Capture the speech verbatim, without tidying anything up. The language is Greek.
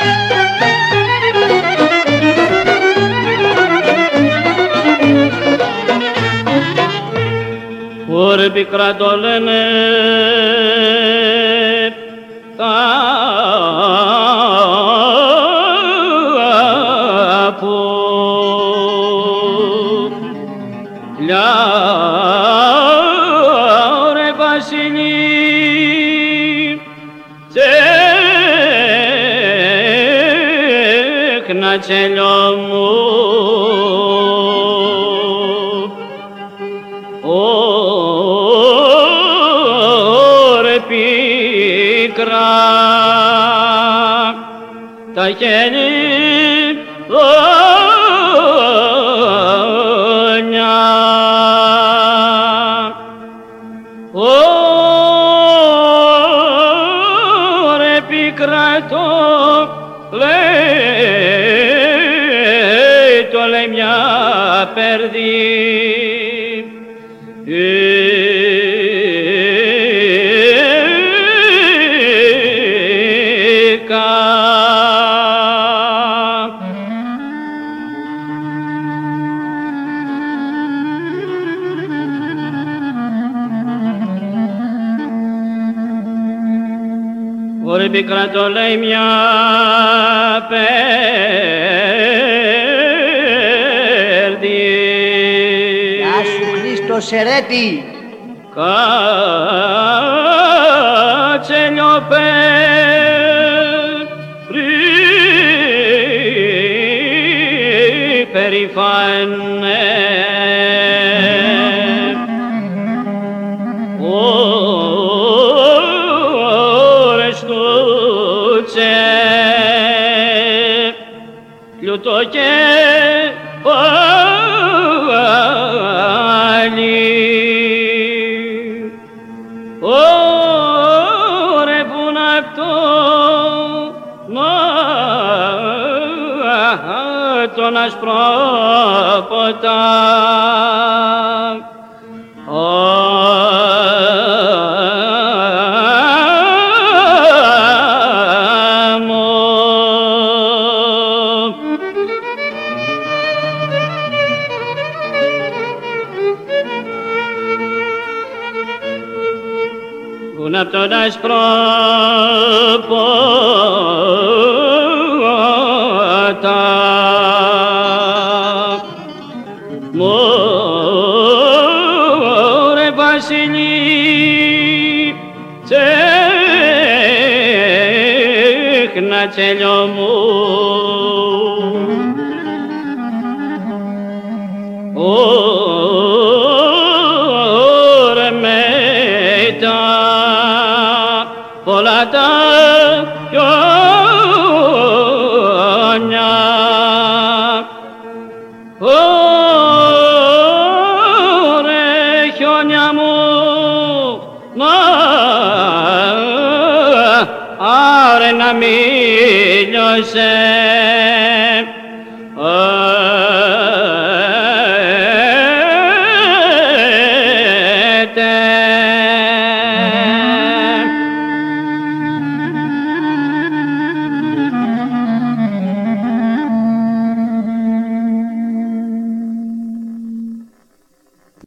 Ωρε πικρά το λένε τα πουλιά, ωρε βασιλεί, τσέχνα τσέλιο μου. Τα χέρια όνια, ωρε πικράτο, λέει, το λέει μια περδί. Ωρε πικρά το λέει μια πέρδη. Γεια σου Χρήστο Σερέτη. Κάτσε λιωπέρι περηφάνε. Λιωτό και πάλι, ωρε πουν αυτό τον άσπρο ποτάμι. Πουν απ' τον άσπρο ποτάμι, ρε βασιλεί, τσέχνα τσέλιο μου. Ωρε μέτα πολλά τα χιόνια, ωρε χιόνια μου, μα άρε να μη λιώσε. Τε